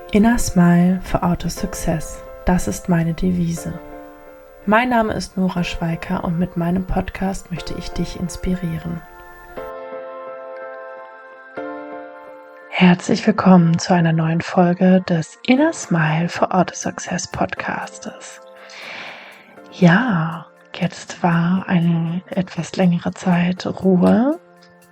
Inner Smile for Outer Success. Das ist meine Devise. Mein Name ist Nora Schweiker und mit meinem Podcast möchte ich dich inspirieren. Herzlich willkommen zu einer neuen Folge des Inner Smile for Outer Success Podcastes. Ja, jetzt war eine etwas längere Zeit Ruhe.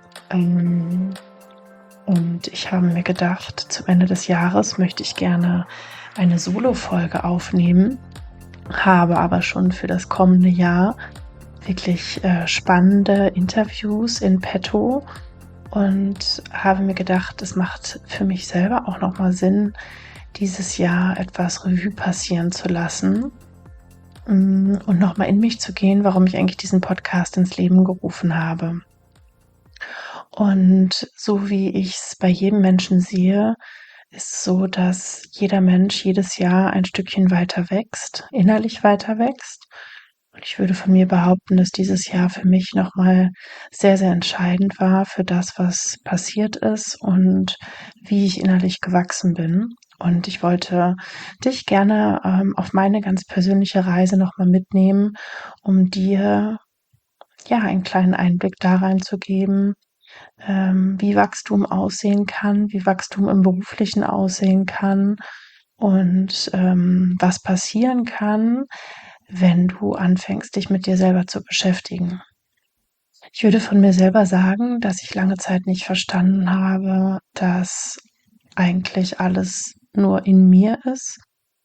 Und ich habe mir gedacht, zum Ende des Jahres möchte ich gerne eine Solo-Folge aufnehmen, habe aber schon für das kommende Jahr wirklich spannende Interviews in petto und habe mir gedacht, es macht für mich selber auch nochmal Sinn, dieses Jahr etwas Revue passieren zu lassen und nochmal in mich zu gehen, warum ich eigentlich diesen Podcast ins Leben gerufen habe. Und so wie ich es bei jedem Menschen sehe, ist es so, dass jeder Mensch jedes Jahr ein Stückchen weiter wächst, innerlich weiter wächst. Und ich würde von mir behaupten, dass dieses Jahr für mich nochmal sehr, sehr entscheidend war für das, was passiert ist und wie ich innerlich gewachsen bin. Und ich wollte dich gerne auf meine ganz persönliche Reise nochmal mitnehmen, um dir ja einen kleinen Einblick da reinzugeben, wie Wachstum aussehen kann, wie Wachstum im Beruflichen aussehen kann und was passieren kann, wenn du anfängst, dich mit dir selber zu beschäftigen. Ich würde von mir selber sagen, dass ich lange Zeit nicht verstanden habe, dass eigentlich alles nur in mir ist,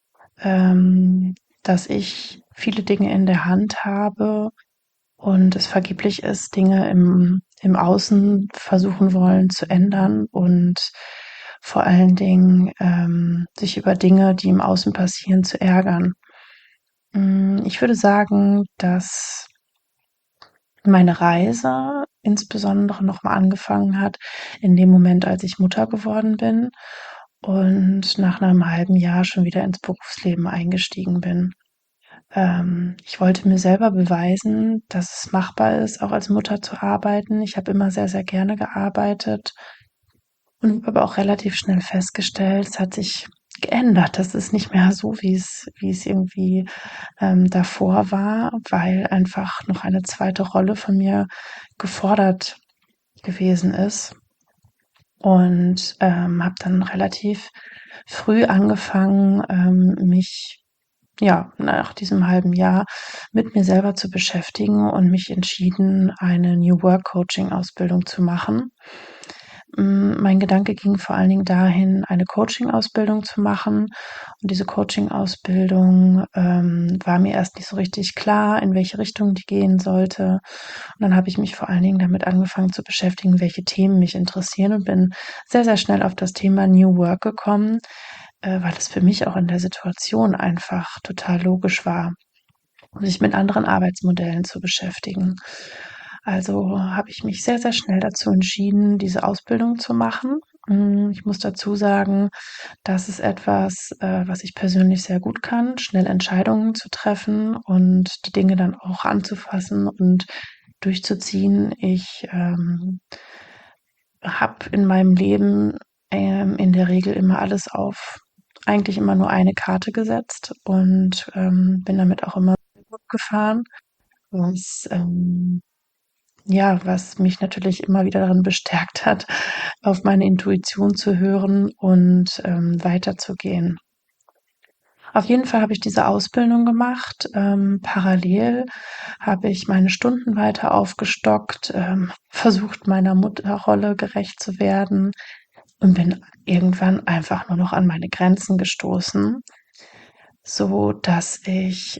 dass ich viele Dinge in der Hand habe und es vergeblich ist, Dinge im Außen versuchen wollen zu ändern und vor allen Dingen sich über Dinge, die im Außen passieren, zu ärgern. Ich würde sagen, dass meine Reise insbesondere nochmal angefangen hat in dem Moment, als ich Mutter geworden bin und nach einem halben Jahr schon wieder ins Berufsleben eingestiegen bin. Ich wollte mir selber beweisen, dass es machbar ist, auch als Mutter zu arbeiten. Ich habe immer sehr, sehr gerne gearbeitet und habe aber auch relativ schnell festgestellt, es hat sich geändert. Das ist nicht mehr so, wie es irgendwie davor war, weil einfach noch eine zweite Rolle von mir gefordert gewesen ist. Und habe dann relativ früh angefangen, mich ja, nach diesem halben Jahr mit mir selber zu beschäftigen und mich entschieden, eine New Work Coaching Ausbildung zu machen. Mein Gedanke ging vor allen Dingen dahin, eine Coaching-Ausbildung zu machen. Und diese Coaching-Ausbildung war mir erst nicht so richtig klar, in welche Richtung die gehen sollte. Und dann habe ich mich vor allen Dingen damit angefangen zu beschäftigen, welche Themen mich interessieren und bin sehr, sehr schnell auf das Thema New Work gekommen, weil es für mich auch in der Situation einfach total logisch war, sich mit anderen Arbeitsmodellen zu beschäftigen. Also habe ich mich sehr, sehr schnell dazu entschieden, diese Ausbildung zu machen. Ich muss dazu sagen, das ist etwas, was ich persönlich sehr gut kann, schnell Entscheidungen zu treffen und die Dinge dann auch anzufassen und durchzuziehen. Ich habe in meinem Leben in der Regel immer alles auf eigentlich immer nur eine Karte gesetzt und bin damit auch immer gut gefahren, was ja, was mich natürlich immer wieder darin bestärkt hat, auf meine Intuition zu hören und weiterzugehen. Auf jeden Fall habe ich diese Ausbildung gemacht. Parallel habe ich meine Stunden weiter aufgestockt, versucht, meiner Mutterrolle gerecht zu werden und bin irgendwann einfach nur noch an meine Grenzen gestoßen, so dass ich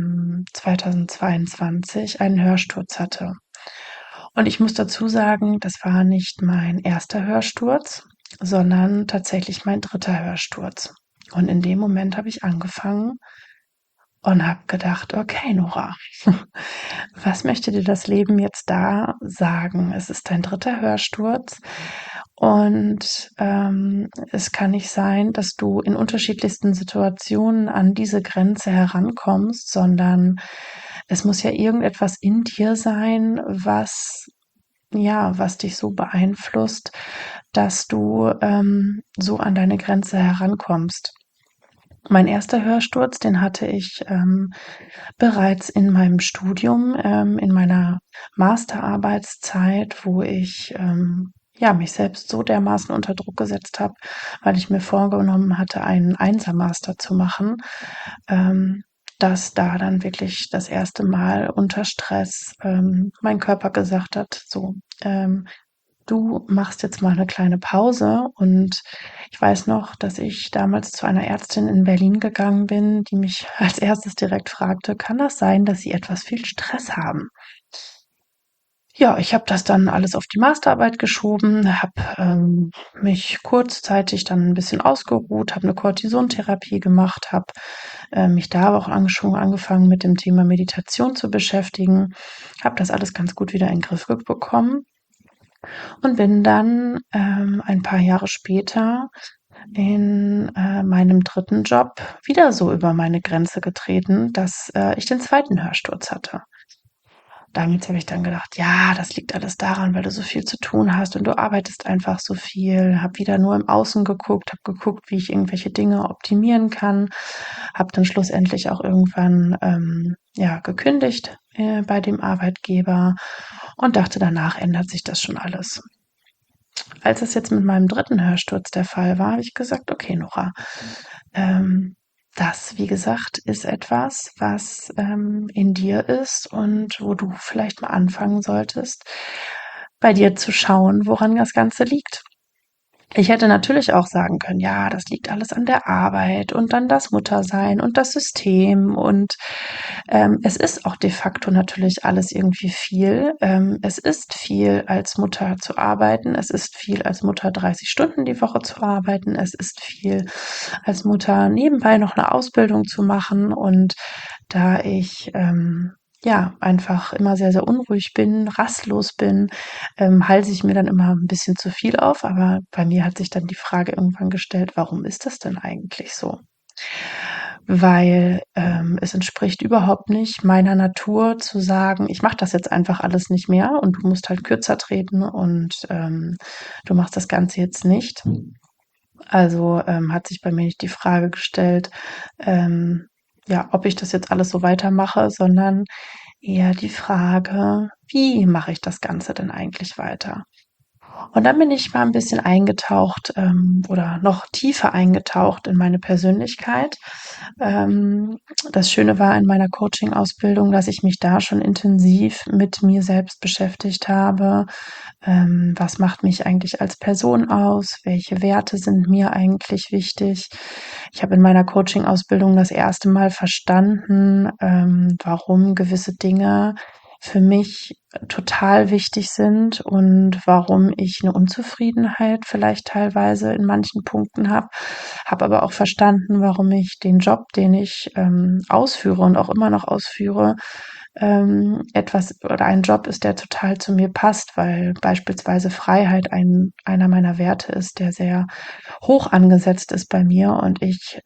2022 einen Hörsturz hatte. Und ich muss dazu sagen, das war nicht mein erster Hörsturz, sondern tatsächlich mein dritter Hörsturz. Und in dem Moment habe ich angefangen und habe gedacht, okay, Nora, was möchte dir das Leben jetzt da sagen? Es ist dein dritter Hörsturz und es kann nicht sein, dass du in unterschiedlichsten Situationen an diese Grenze herankommst, sondern es muss ja irgendetwas in dir sein, was ja, was dich so beeinflusst, dass du so an deine Grenze herankommst. Mein erster Hörsturz, den hatte ich bereits in meinem Studium, in meiner Masterarbeitszeit, wo ich ja, mich selbst so dermaßen unter Druck gesetzt habe, weil ich mir vorgenommen hatte, einen Einser-Master zu machen, ähm, dass da dann wirklich das erste Mal unter Stress mein Körper gesagt hat, so, du machst jetzt mal eine kleine Pause. Und ich weiß noch, dass ich damals zu einer Ärztin in Berlin gegangen bin, die mich als erstes direkt fragte: „Kann das sein, dass Sie etwas viel Stress haben?“ Ja, ich habe das dann alles auf die Masterarbeit geschoben, habe mich kurzzeitig dann ein bisschen ausgeruht, habe eine Cortisontherapie gemacht, habe mich da aber auch schon angefangen mit dem Thema Meditation zu beschäftigen, habe das alles ganz gut wieder in den Griff bekommen und bin dann ein paar Jahre später in meinem dritten Job wieder so über meine Grenze getreten, dass ich den zweiten Hörsturz hatte. Damit habe ich dann gedacht, ja, das liegt alles daran, weil du so viel zu tun hast und du arbeitest einfach so viel. Habe wieder nur im Außen geguckt, habe geguckt, wie ich irgendwelche Dinge optimieren kann. Habe dann schlussendlich auch irgendwann ja, gekündigt bei dem Arbeitgeber und dachte, danach ändert sich das schon alles. Als es jetzt mit meinem dritten Hörsturz der Fall war, habe ich gesagt, okay, Nora, ähm, das, wie gesagt, ist etwas, was in dir ist und wo du vielleicht mal anfangen solltest, bei dir zu schauen, woran das Ganze liegt. Ich hätte natürlich auch sagen können, ja, das liegt alles an der Arbeit und dann das Muttersein und das System und es ist auch de facto natürlich alles irgendwie viel. Es ist viel, als Mutter zu arbeiten. Es ist viel, als Mutter 30 Stunden die Woche zu arbeiten. Es ist viel, als Mutter nebenbei noch eine Ausbildung zu machen. Und da ich ja, einfach immer sehr, sehr unruhig bin, rastlos bin, halse ich mir dann immer ein bisschen zu viel auf. Aber bei mir hat sich dann die Frage irgendwann gestellt, warum ist das denn eigentlich so? Weil es entspricht überhaupt nicht meiner Natur zu sagen, ich mache das jetzt einfach alles nicht mehr und du musst halt kürzer treten und du machst das Ganze jetzt nicht. Also hat sich bei mir nicht die Frage gestellt, ähm, ja, ob ich das jetzt alles so weitermache, sondern eher die Frage, wie mache ich das Ganze denn eigentlich weiter? Und dann bin ich mal ein bisschen eingetaucht oder noch tiefer eingetaucht in meine Persönlichkeit. Ähm, Das Schöne war in meiner Coaching-Ausbildung, dass ich mich da schon intensiv mit mir selbst beschäftigt habe. Was macht mich eigentlich als Person aus? Welche Werte sind mir eigentlich wichtig? Ich habe in meiner Coaching-Ausbildung das erste Mal verstanden, warum gewisse Dinge für mich total wichtig sind und warum ich eine Unzufriedenheit vielleicht teilweise in manchen Punkten habe. Habe aber auch verstanden, warum ich den Job, den ich ausführe und auch immer noch ausführe, etwas oder ein Job ist, der total zu mir passt, weil beispielsweise Freiheit einer meiner Werte ist, der sehr hoch angesetzt ist bei mir und ich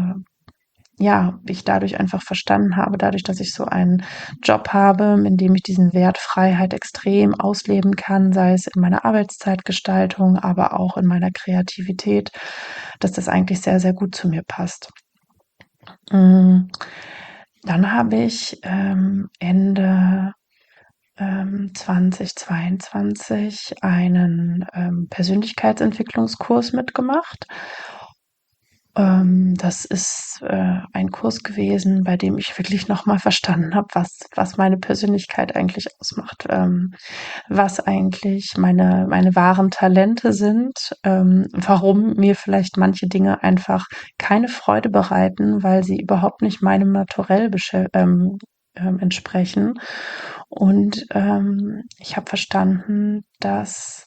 ja, ich dadurch einfach verstanden habe, dadurch, dass ich so einen Job habe, in dem ich diesen Wert Freiheit extrem ausleben kann, sei es in meiner Arbeitszeitgestaltung, aber auch in meiner Kreativität, dass das eigentlich sehr, sehr gut zu mir passt. Mm, Dann habe ich Ende 2022 einen Persönlichkeitsentwicklungskurs mitgemacht. Das ist ein Kurs gewesen, bei dem ich wirklich nochmal verstanden habe, was meine Persönlichkeit eigentlich ausmacht, was eigentlich meine wahren Talente sind, warum mir vielleicht manche Dinge einfach keine Freude bereiten, weil sie überhaupt nicht meinem Naturell entsprechen. Und ich habe verstanden, dass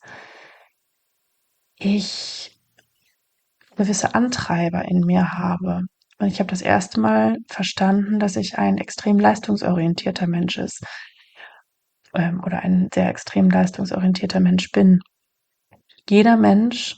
ich gewisse Antreiber in mir habe. Und ich habe das erste Mal verstanden, dass ich ein extrem leistungsorientierter Mensch ist oder ein sehr extrem leistungsorientierter Mensch bin. Jeder Mensch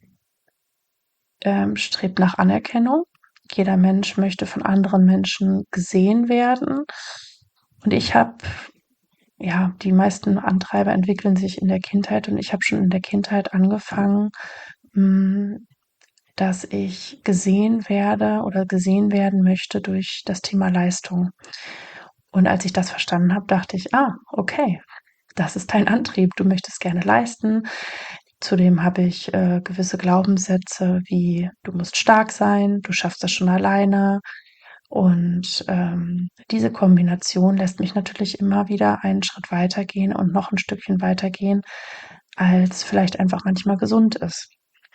strebt nach Anerkennung. Jeder Mensch möchte von anderen Menschen gesehen werden. Und ich habe ja, die meisten Antreiber entwickeln sich in der Kindheit und ich habe schon in der Kindheit angefangen, hm, dass ich gesehen werde oder gesehen werden möchte durch das Thema Leistung. Und als ich das verstanden habe, dachte ich: „Ah, okay, das ist dein Antrieb. Du möchtest gerne leisten.“ Zudem habe ich, gewisse Glaubenssätze wie: „Du musst stark sein, du schaffst das schon alleine.“ Und, diese Kombination lässt mich natürlich immer wieder einen Schritt weitergehen und noch ein Stückchen weitergehen, als vielleicht einfach manchmal gesund ist.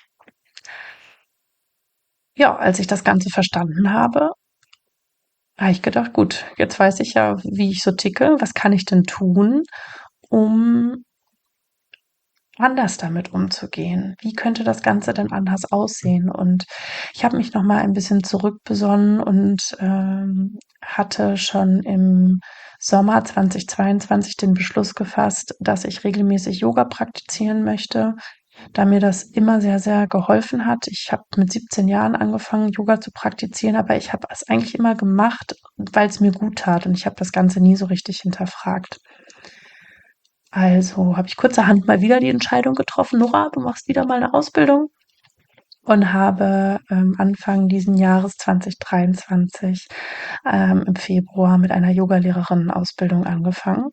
Ja, als ich das Ganze verstanden habe ich gedacht: „Gut, jetzt weiß ich ja, wie ich so ticke. Was kann ich denn tun, um anders damit umzugehen? Wie könnte das Ganze denn anders aussehen?“ Und ich habe mich noch mal ein bisschen zurückbesonnen und, hatte schon im Sommer 2022 den Beschluss gefasst, dass ich regelmäßig Yoga praktizieren möchte, da mir das immer sehr, sehr geholfen hat. Ich habe mit 17 Jahren angefangen, Yoga zu praktizieren, aber ich habe es eigentlich immer gemacht, weil es mir gut tat und ich habe das Ganze nie so richtig hinterfragt. Also habe ich kurzerhand mal wieder die Entscheidung getroffen: „Nora, du machst wieder mal eine Ausbildung“, und habe, Anfang diesen Jahres 2023, im Februar mit einer Yogalehrerinnen-Ausbildung angefangen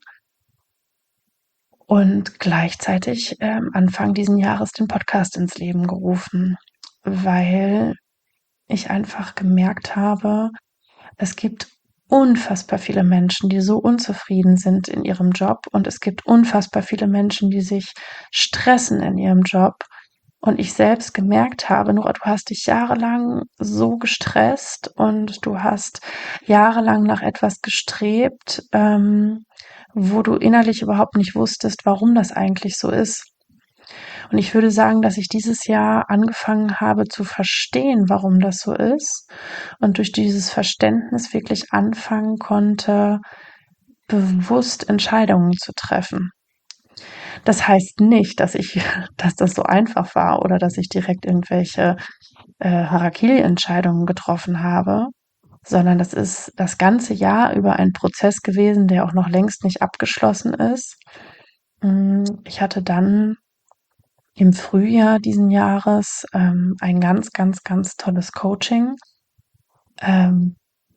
und gleichzeitig, Anfang diesen Jahres den Podcast ins Leben gerufen, weil ich einfach gemerkt habe, es gibt unfassbar viele Menschen, die so unzufrieden sind in ihrem Job und es gibt unfassbar viele Menschen, die sich stressen in ihrem Job. Und ich selbst gemerkt habe, Nora, du hast dich jahrelang so gestresst und du hast jahrelang nach etwas gestrebt, wo du innerlich überhaupt nicht wusstest, warum das eigentlich so ist. Und ich würde sagen, dass ich dieses Jahr angefangen habe zu verstehen, warum das so ist und durch dieses Verständnis wirklich anfangen konnte, bewusst Entscheidungen zu treffen. Das heißt nicht, dass ich dass das so einfach war oder dass ich direkt irgendwelche, Harakiri-Entscheidungen getroffen habe, sondern das ist das ganze Jahr über ein Prozess gewesen, der auch noch längst nicht abgeschlossen ist. Ich hatte dann im Frühjahr diesen Jahres, ein ganz, ganz, ganz tolles Coaching. Ähm,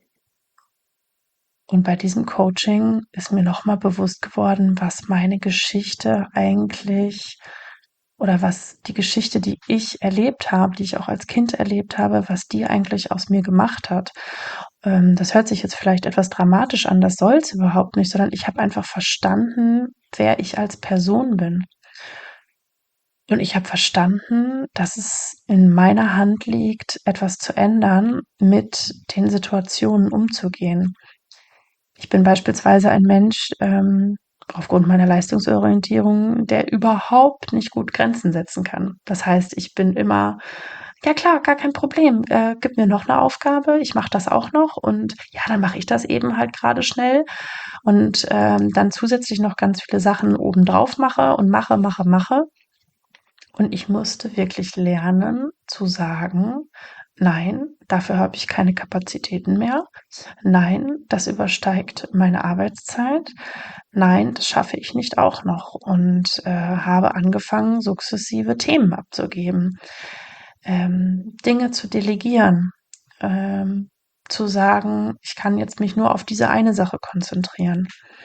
und bei diesem Coaching ist mir noch mal bewusst geworden, was meine Geschichte eigentlich oder was die Geschichte, die ich erlebt habe, die ich auch als Kind erlebt habe, was die eigentlich aus mir gemacht hat. Das hört sich jetzt vielleicht etwas dramatisch an, das soll es überhaupt nicht, sondern ich habe einfach verstanden, wer ich als Person bin. Und ich habe verstanden, dass es in meiner Hand liegt, etwas zu ändern, mit den Situationen umzugehen. Ich bin beispielsweise ein Mensch, aufgrund meiner Leistungsorientierung, der überhaupt nicht gut Grenzen setzen kann. Das heißt, ich bin immer: „Ja klar, gar kein Problem. Gib mir noch eine Aufgabe, ich mache das auch noch und ja, dann mache ich das eben halt gerade schnell“ und, dann zusätzlich noch ganz viele Sachen obendrauf mache und mache, mache, mache. Und ich musste wirklich lernen zu sagen: „Nein, dafür habe ich keine Kapazitäten mehr. Nein, das übersteigt meine Arbeitszeit. Nein, das schaffe ich nicht auch noch.“ Und, habe angefangen, sukzessive Themen abzugeben, Dinge zu delegieren, ähm, zu sagen: „Ich kann jetzt mich nur auf diese eine Sache konzentrieren.“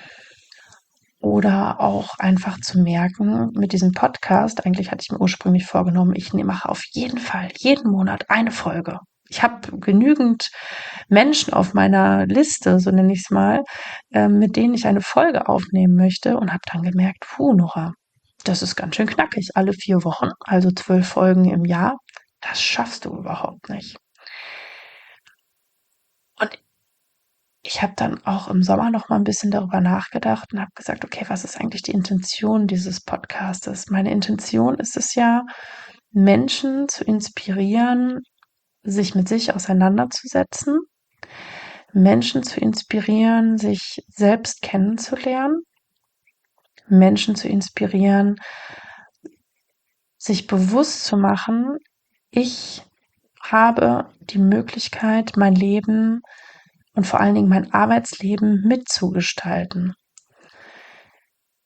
Oder auch einfach zu merken mit diesem Podcast, eigentlich hatte ich mir ursprünglich vorgenommen, ich mache auf jeden Fall jeden Monat eine Folge. Ich habe genügend Menschen auf meiner Liste, so nenne ich es mal, mit denen ich eine Folge aufnehmen möchte und habe dann gemerkt, puh, Nora, das ist ganz schön knackig, alle 4 Wochen, also 12 Folgen im Jahr. Das schaffst du überhaupt nicht. Und ich habe dann auch im Sommer noch mal ein bisschen darüber nachgedacht und habe gesagt: „Okay, was ist eigentlich die Intention dieses Podcastes?“ Meine Intention ist es ja, Menschen zu inspirieren, sich mit sich auseinanderzusetzen, Menschen zu inspirieren, sich selbst kennenzulernen, Menschen zu inspirieren, sich bewusst zu machen: „Ich habe die Möglichkeit, mein Leben und vor allen Dingen mein Arbeitsleben mitzugestalten.“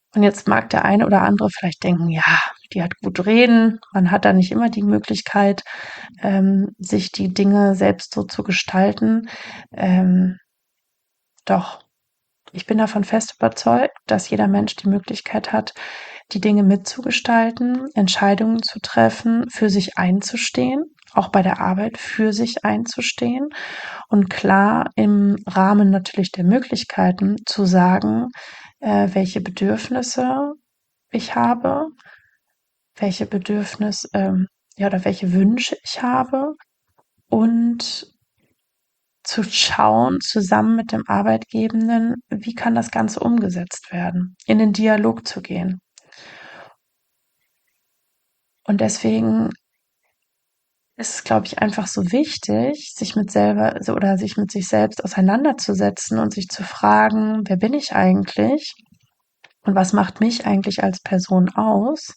Und jetzt mag der eine oder andere vielleicht denken, ja, die hat gut reden, man hat da nicht immer die Möglichkeit, sich die Dinge selbst so zu gestalten. Ähm, doch, ich bin davon fest überzeugt, dass jeder Mensch die Möglichkeit hat, die Dinge mitzugestalten, Entscheidungen zu treffen, für sich einzustehen, auch bei der Arbeit für sich einzustehen und klar im Rahmen natürlich der Möglichkeiten zu sagen, welche Bedürfnisse ich habe, welche ja, oder welche Wünsche ich habe und zu schauen, zusammen mit dem Arbeitgebenden, wie kann das Ganze umgesetzt werden, in den Dialog zu gehen. Und deswegen ist es, glaube ich, einfach so wichtig, sich mit selber oder sich mit sich selbst auseinanderzusetzen und sich zu fragen, wer bin ich eigentlich und was macht mich eigentlich als Person aus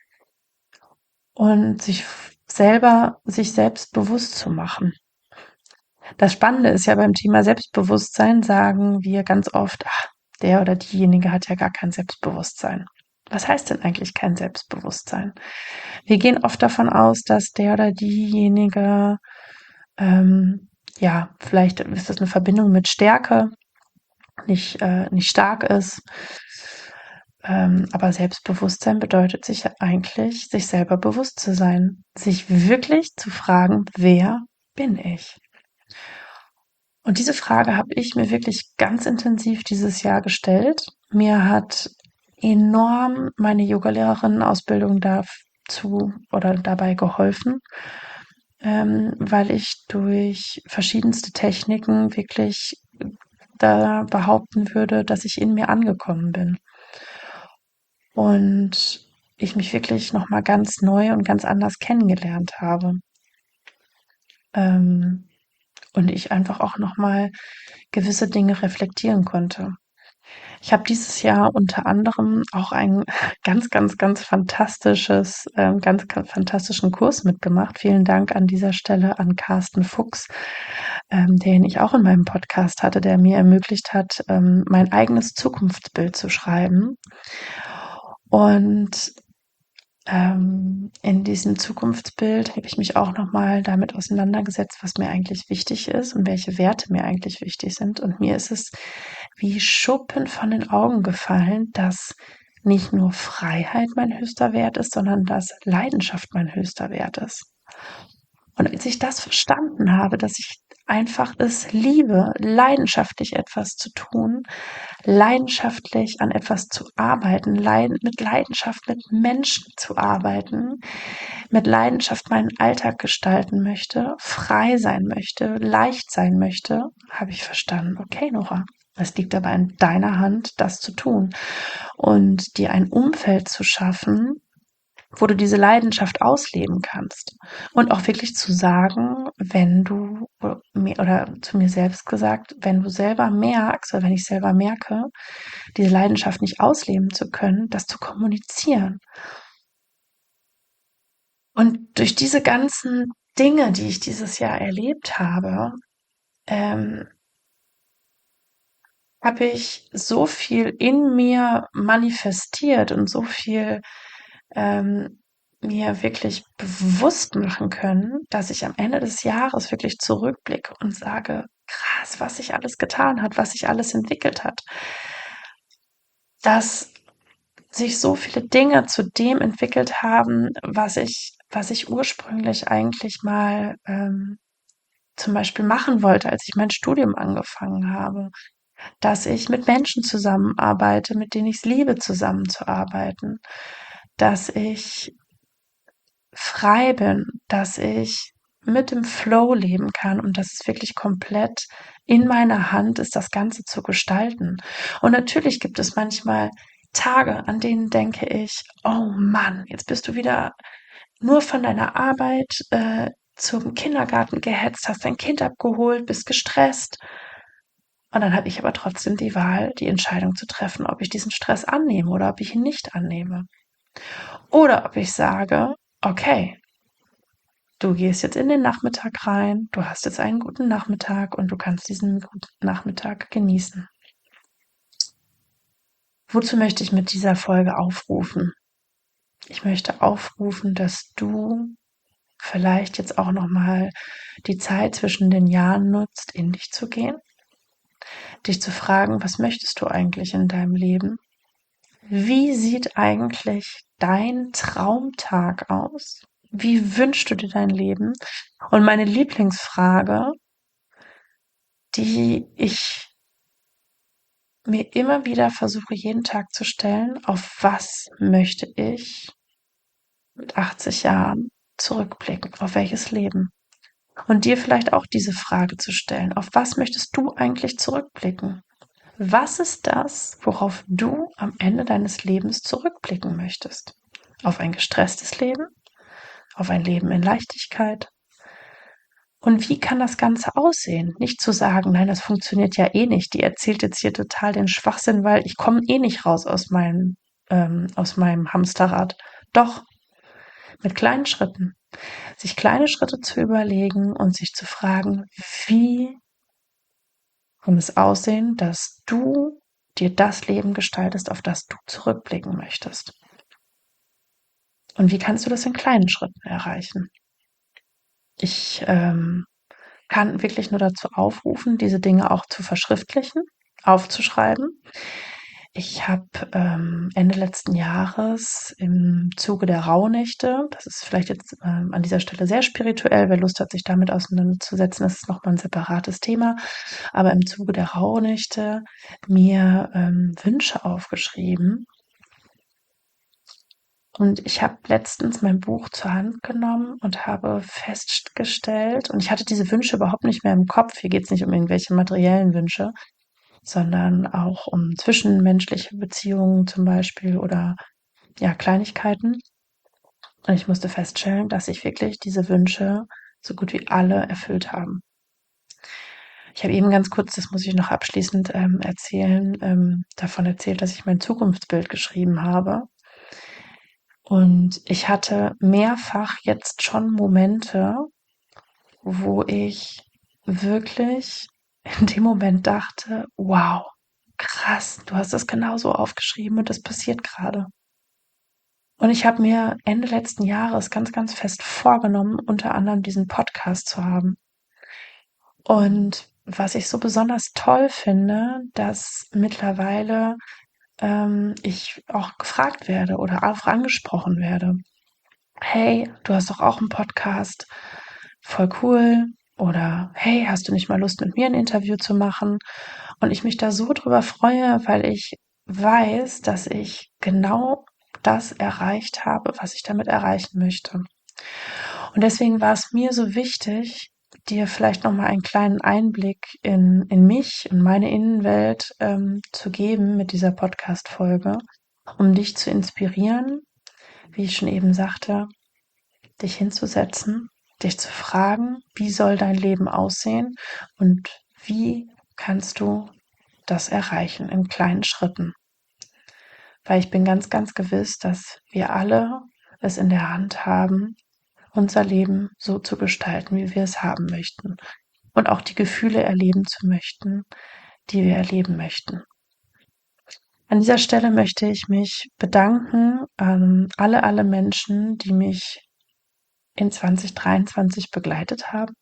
und sich selbst bewusst zu machen. Das Spannende ist ja beim Thema Selbstbewusstsein sagen wir ganz oft, ach, der oder diejenige hat ja gar kein Selbstbewusstsein. Was heißt denn eigentlich kein Selbstbewusstsein? Wir gehen oft davon aus, dass der oder diejenige, ja, vielleicht ist das eine Verbindung mit Stärke, nicht stark ist. Aber Selbstbewusstsein bedeutet sich eigentlich, sich selber bewusst zu sein, sich wirklich zu fragen, wer bin ich? Und diese Frage habe ich mir wirklich ganz intensiv dieses Jahr gestellt. Mir hat enorm meine Yogalehrerinnenausbildung dazu oder dabei geholfen, weil ich durch verschiedenste Techniken wirklich da behaupten würde, dass ich in mir angekommen bin. Und ich mich wirklich nochmal ganz neu und ganz anders kennengelernt habe. Ähm, und ich einfach auch nochmal gewisse Dinge reflektieren konnte. Ich habe dieses Jahr unter anderem auch ein ganz fantastischen Kurs mitgemacht. Vielen Dank an dieser Stelle an Carsten Fuchs, den ich auch in meinem Podcast hatte, der mir ermöglicht hat, mein eigenes Zukunftsbild zu schreiben. Und in diesem Zukunftsbild habe ich mich auch nochmal damit auseinandergesetzt, was mir eigentlich wichtig ist und welche Werte mir eigentlich wichtig sind. Und mir ist es wie Schuppen von den Augen gefallen, dass nicht nur Freiheit mein höchster Wert ist, sondern dass Leidenschaft mein höchster Wert ist. Und als ich das verstanden habe, dass ich einfach es liebe, leidenschaftlich etwas zu tun, leidenschaftlich an etwas zu arbeiten, mit Leidenschaft mit Menschen zu arbeiten, mit Leidenschaft meinen Alltag gestalten möchte, frei sein möchte, leicht sein möchte, habe ich verstanden, okay, Nora, es liegt aber in deiner Hand, das zu tun und dir ein Umfeld zu schaffen, wo du diese Leidenschaft ausleben kannst. Und auch wirklich zu sagen, wenn du mir oder zu mir selbst gesagt, wenn du selber merkst oder wenn ich selber merke, diese Leidenschaft nicht ausleben zu können, das zu kommunizieren. Und durch diese ganzen Dinge, die ich dieses Jahr erlebt ähm, habe ich so viel in mir manifestiert und so viel ähm, mir wirklich bewusst machen können, dass ich am Ende des Jahres wirklich zurückblicke und sage, krass, was sich alles getan hat, was sich alles entwickelt hat. Dass sich so viele Dinge zu dem entwickelt haben, was ich ursprünglich eigentlich mal zum Beispiel machen wollte, als ich mein Studium angefangen habe. Dass ich mit Menschen zusammenarbeite, mit denen ich es liebe, zusammenzuarbeiten. Dass ich frei bin, dass ich mit dem Flow leben kann und dass es wirklich komplett in meiner Hand ist, das Ganze zu gestalten. Und natürlich gibt es manchmal Tage, an denen denke ich, oh Mann, jetzt bist du wieder nur von deiner Arbeit zum Kindergarten gehetzt, hast dein Kind abgeholt, bist gestresst. Und dann habe ich aber trotzdem die Wahl, die Entscheidung zu treffen, ob ich diesen Stress annehme oder ob ich ihn nicht annehme. Oder ob ich sage, okay, du gehst jetzt in den Nachmittag rein, du hast jetzt einen guten Nachmittag und du kannst diesen guten Nachmittag genießen. Wozu möchte ich mit dieser Folge aufrufen? Ich möchte aufrufen, dass du vielleicht jetzt auch noch mal die Zeit zwischen den Jahren nutzt, in dich zu gehen, dich zu fragen, was möchtest du eigentlich in deinem Leben? Wie sieht eigentlich dein Traumtag aus? Wie wünschst du dir dein Leben? Und meine Lieblingsfrage, die ich mir immer wieder versuche, jeden Tag zu stellen, auf was möchte ich mit 80 Jahren zurückblicken? Auf welches Leben? Und dir vielleicht auch diese Frage zu stellen. Auf was möchtest du eigentlich zurückblicken? Was ist das, worauf du am Ende deines Lebens zurückblicken möchtest? Auf ein gestresstes Leben? Auf ein Leben in Leichtigkeit? Und wie kann das Ganze aussehen? Nicht zu sagen, nein, das funktioniert ja eh nicht. Die erzählt jetzt hier total den Schwachsinn, weil ich komme eh nicht raus aus meinem Hamsterrad. Doch, mit kleinen Schritten. Sich kleine Schritte zu überlegen und sich zu fragen, wie kann es aussehen, dass du dir das Leben gestaltest, auf das du zurückblicken möchtest. Und wie kannst du das in kleinen Schritten erreichen? Ich kann wirklich nur dazu aufrufen, diese Dinge auch zu verschriftlichen, aufzuschreiben. Ich habe Ende letzten Jahres im Zuge der Rauhnächte, das ist vielleicht jetzt an dieser Stelle sehr spirituell, wer Lust hat, sich damit auseinanderzusetzen, das ist nochmal ein separates Thema, aber im Zuge der Rauhnächte mir Wünsche aufgeschrieben. Und ich habe letztens mein Buch zur Hand genommen und habe festgestellt, und ich hatte diese Wünsche überhaupt nicht mehr im Kopf. Hier geht es nicht um irgendwelche materiellen Wünsche, sondern auch um zwischenmenschliche Beziehungen zum Beispiel oder ja, Kleinigkeiten. Und ich musste feststellen, dass sich wirklich diese Wünsche so gut wie alle erfüllt haben. Ich habe eben ganz kurz, das muss ich noch abschließend erzählen, davon erzählt, dass ich mein Zukunftsbild geschrieben habe. Und ich hatte mehrfach jetzt schon Momente, wo ich wirklich in dem Moment dachte, wow, krass, du hast das genauso aufgeschrieben und das passiert gerade. Und ich habe mir Ende letzten Jahres ganz, ganz fest vorgenommen, unter anderem diesen Podcast zu haben. Und was ich so besonders toll finde, dass mittlerweile ich auch gefragt werde oder auch angesprochen werde. Hey, du hast doch auch einen Podcast, voll cool. Oder hey, hast du nicht mal Lust, mit mir ein Interview zu machen? Und ich mich da so drüber freue, weil ich weiß, dass ich genau das erreicht habe, was ich damit erreichen möchte. Und deswegen war es mir so wichtig, dir vielleicht nochmal einen kleinen Einblick in mich und meine Innenwelt zu geben mit dieser Podcast-Folge, um dich zu inspirieren, wie ich schon eben sagte, dich hinzusetzen, dich zu fragen, wie soll dein Leben aussehen und wie kannst du das erreichen in kleinen Schritten. Weil ich bin ganz, ganz gewiss, dass wir alle es in der Hand haben, unser Leben so zu gestalten, wie wir es haben möchten. Und auch die Gefühle erleben zu möchten, die wir erleben möchten. An dieser Stelle möchte ich mich bedanken an alle Menschen, die mich in 2023 begleitet haben.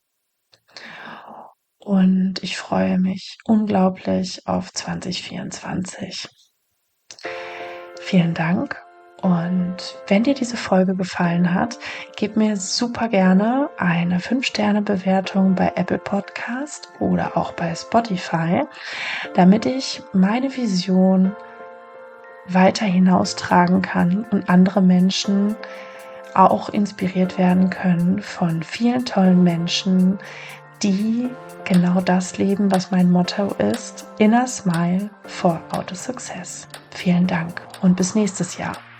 Und ich freue mich unglaublich auf 2024. Vielen Dank. Und wenn dir diese Folge gefallen hat, gib mir super gerne eine 5-Sterne-Bewertung bei Apple Podcast oder auch bei Spotify, damit ich meine Vision weiter hinaustragen kann und andere Menschen auch inspiriert werden können von vielen tollen Menschen, die genau das leben, was mein Motto ist: Inner Smile for Outer Success. Vielen Dank und bis nächstes Jahr.